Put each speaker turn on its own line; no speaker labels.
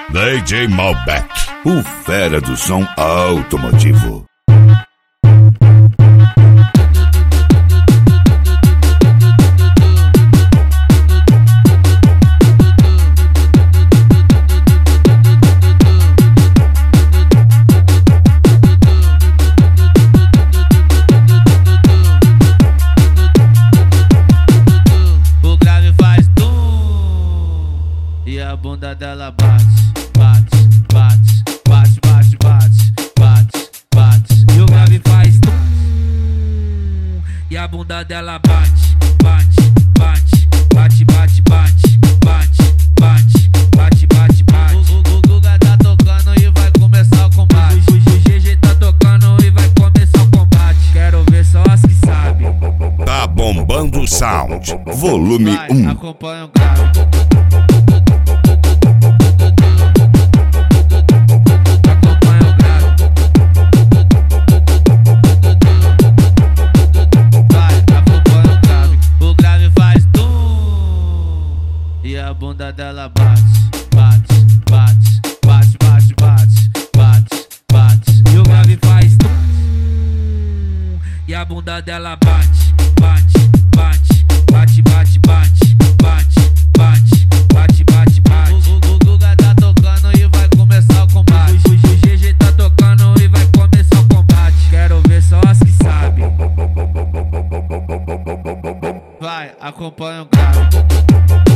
DJ Malbec, o fera do som automotivo.
E a bunda dela bate, bate, bate, bate, bate, bate, bate, bate. E o grave faz tum. E a bunda dela bate, bate, bate, bate, bate, bate, bate, bate, bate, bate, bate. O Guga tá tocando e vai começar o combate. O GG tá tocando e vai começar o combate. Quero ver só as que sabem.
Tá bombando o sound, volume 1.
Acompanha o grave. E a bunda dela bate, bate, bate, bate, bate, bate, bate, bate. E o grave faz tum. E a bunda dela bate, bate, bate, bate, bate, bate, bate, bate, bate, bate, bate. O Guga tá tocando e vai começar o combate. O GG tá tocando e vai começar o combate. Quero ver só as que sabem. Vai, acompanha o grave.